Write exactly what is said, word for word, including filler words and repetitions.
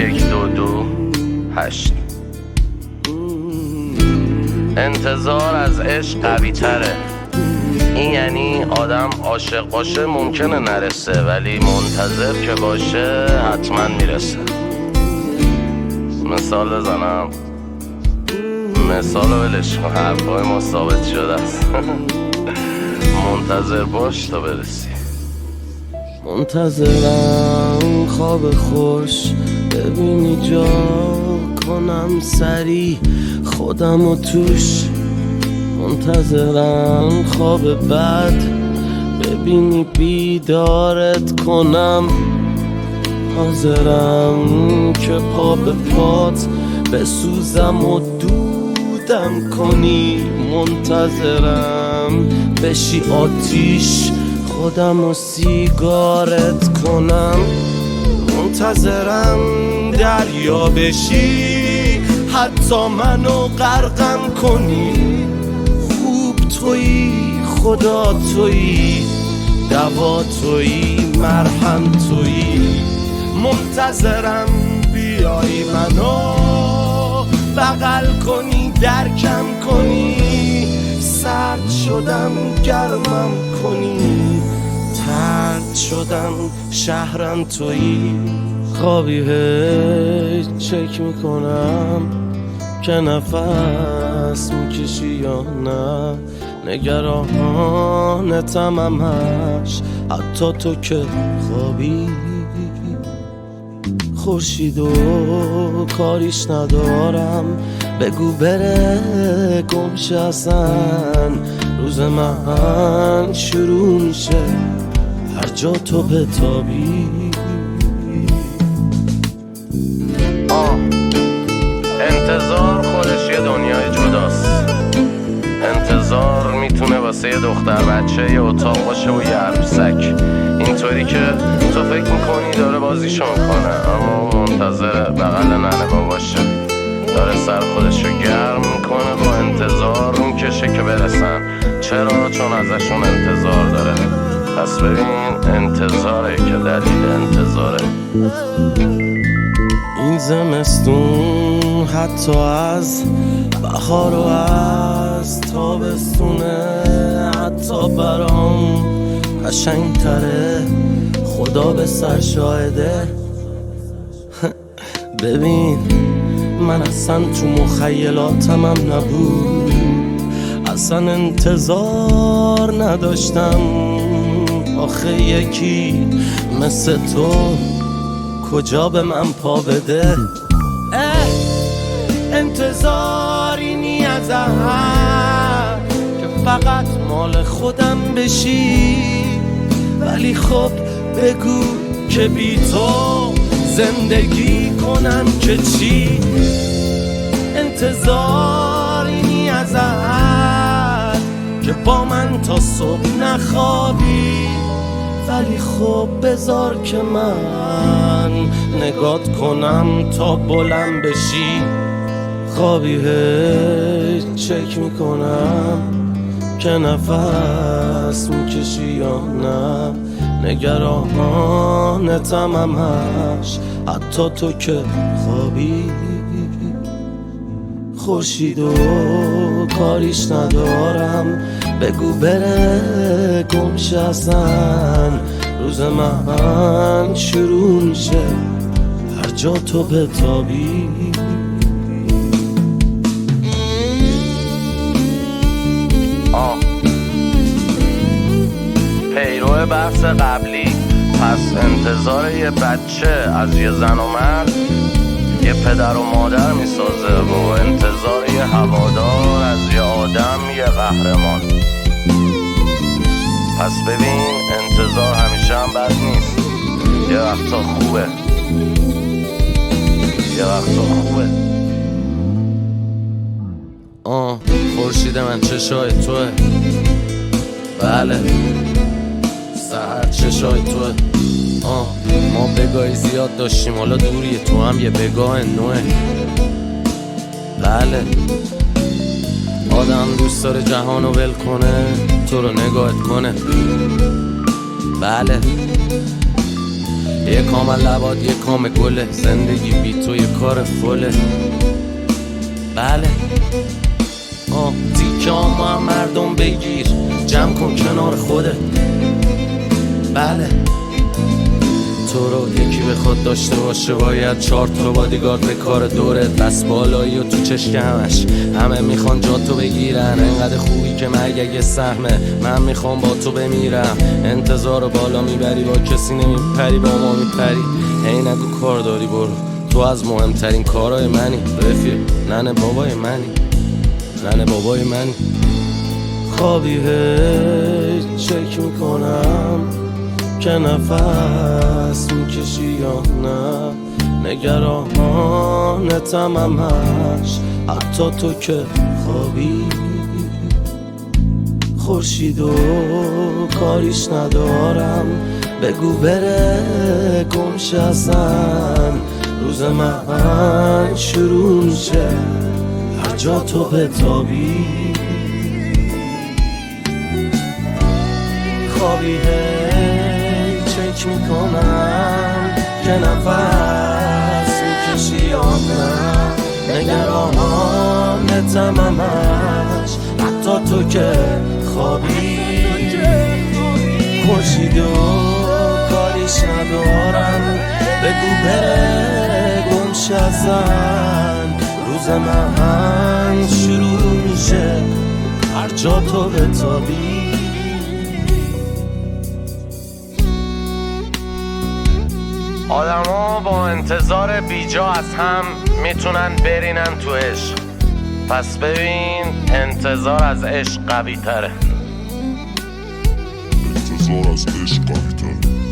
یک دو دو هشت. انتظار از عشق قوی تره. این یعنی آدم عاشق باشه ممکنه نرسه، ولی منتظر که باشه حتما میرسه. مثال بزنم، مثال رو ولش کن، حرفای ما ثابت شده است. منتظر باش تا برسی. منتظرم خواب خوش ببینی جا کنم سری خودم و توش. منتظرم خواب بد ببینی بیدارت کنم. حاضرم که پا به پات بسوزم و دودم کنی. منتظرم بشی آتیش خودم و سیگارت کنم. منتظرم دریا بشی حتی منو غرقم کنی. خوب تویی، خدا تویی، دوا تویی، مرهم تویی. منتظرم بیایی منو بغل کنی، درکم کنی. سرد شدم گرمم کنی، ترد شدم شهرم تویی. خوابی هیچ چک میکنم که نفس میکشی یا نه. نگرانتم همش حتی تو که خوابی. خورشید و کاریش ندارم، بگو بره گمشه اصلا. روز من شروع میشه هر جا تو بتابی. آه انتظار خودش یه دنیای جداست. انتظار میتونه واسه یه دختر بچه یه اتاق باشه و یه عروسک. اینطوری که تو فکر میکنی داره بازیشو میکنه، اما منتظر بغل ننه باباشه. داره سر خودشو گرم میکنه، با انتظار میکشه که برسن. چرا؟ چون ازشون انتظار داره. پس ببین انتظاره که دلیل انتظاره. این زمستون حتی از بهار و از تابستونه حتی برام قشنگ تره. خدا به سر شاهده. ببین من اصلا تو مخیلاتم هم نبود، اصلا انتظار نداشتم. آخه یکی مثل تو کجا به من پا بده. انتظاری نی ازم که فقط مال خودم بشی، ولی خب بگو که بی تو زندگی کنم که چی. انتظاری نی ازم که با من تا صبح نخوابی، ولی خب بذار که من نگات کنم تا بلند بشی. خوابی هیچ چک میکنم که نفس میکشی یا نه. نگرانتم همش حتی تو که خوابی. خورشید و کاریش ندارم، بگو بره گمشه اصلا. روز من شروع میشه هر جا تو بتابی. آه پیرو بحث قبلی، پس انتظار یه بچه از یه زن و مرد یه پدر و مادر میسازه، و انتظار یه هوادار از یه آدم یه قهرمان. پس ببین انتظار همیشه هم بد نیست، یه وقتا خوبه، یه وقتا خوبه. آه خورشید من چشای توه، بله سحر چشای توه. آه ما بگاهی زیاد داشتیم، حالا دوریه، تو هم یه بگاه نوه. بله آدم دوست داره جهانو ول کنه، تو رو نگاهت کنه. بله یه کام لباد یه کام گله، زندگی بی تو یه کار فله. بله آه تیکه آما هم مردم بگیر، جمع کن کنار خوده. بله تو رو یکی به خود داشته باشه، باید چهار تا بادیگارد به کار دوره. دست بالایی و تو چشک همش همه میخوان جا تو بگیرن. انقدر خوبی که مرگ اگه سهمه، من میخوام با تو بمیرم. انتظار بالا میبری با کسی نمیپری، با ما میپری. هی نگو کار داری برو، تو از مهمترین کارهای منی. رفیق ننه بابای منی، ننه بابای منی. خوابی هی چک میکنم که نفس میکشی یا نه. نگرانتم همش حتی تو که خوابی. خورشید و کاریش ندارم، بگو بره گمشه اصلا. روز من شروع میشه هر جا تو بتابی. خوابی چک میکنم که نفس میکشی یا نه. نگرانتم همش حتی تو که خوابی. خورشید و کاریش ندارم، بگو بره گمشه ازن. روز من شروع میشه هر جا تو بتابی. آدما با انتظار بیجا از هم میتونن برینن تو عشق. پس ببین انتظار از عشق قوی تره. انتظار از عشق قوی تره.